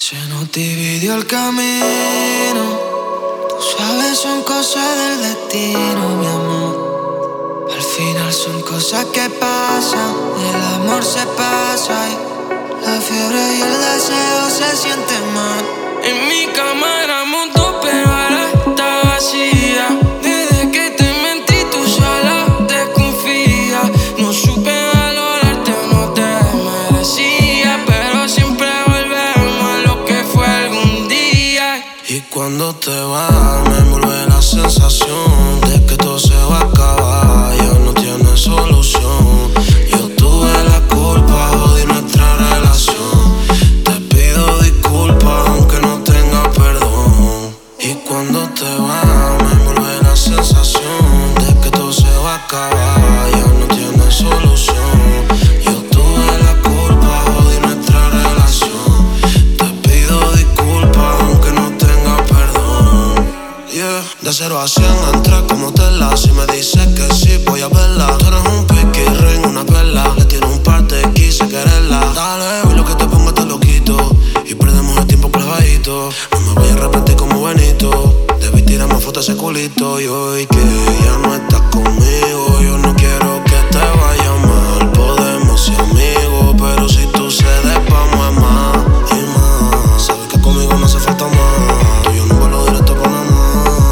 Se nos dividió el camino. Tú sabes, son cosas del destino, mi amor. Al final son cosas que pasan. El amor se pasa y la fiebre y el deseo se sienten mal. En mi cama éramos dos, pero ahora está vacía. Desde que te mentí, tú sola desconfías. No supe valorarte, no te merecía, pero siempre volvemos a lo que fue algún día. Y cuando te vas, me envuelve la sensación de que todo se va a acabar, ya no tiene solución. Yo tuve la culpa, jodí nuestra relación. Te pido disculpas, aunque no tenga perdón. Y cuando te vas, me envuelve la sensación de que todo se va a acabar, ya no tiene solución. Yo tuve la culpa, jodí nuestra relación. Te pido disculpas, aunque no tenga perdón. Yeah. De 0 a 100 entré como tela. Si me dices que sí, voy a verla. Tú eres un piqui ring, una perla. Le tiro un par de quise quererla. Dale, hoy lo que te pongo te lo quito. Y perdemos el tiempo clavadito. No me voy a repetir como Benito. Debí tirar más fotos a ese culito. Y hoy que ya no estás conmigo, yo no quiero que te vaya mal. Podemos ser amigos, pero si tú cedes, vamos a más y más. Sabes que conmigo no hace falta más. Tú y yo no vuelo directo por nada más.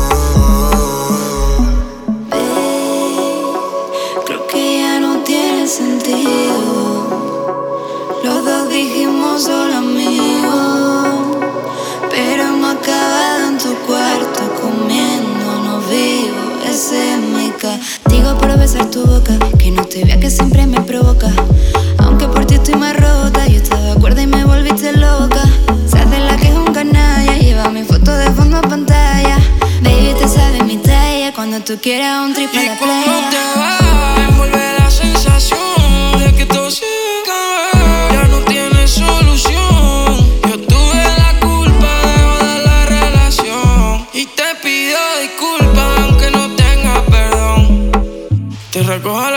Creo que ya no tiene sentido. Los dos dijimos solo amigos, pero hemos acabado en tu cuarto comiéndonos vivo. Ese es mi castigo por besar tu boca. Que no te vea que siempre me provoca. Aunque por ti estoy más rota, yo estaba cuerda y me volviste loca. Se hace la que es un canalla, lleva mi foto de fondo a pantalla. Baby, te sabe mi talla, cuando tú quieras un trip a la Y cuando playa. te vas, envuelve la sensación de que todo se acaba, ya no tiene solución. Yo tuve la culpa de joder la relación y te pido disculpas, aunque no tenga perdón. Te recojo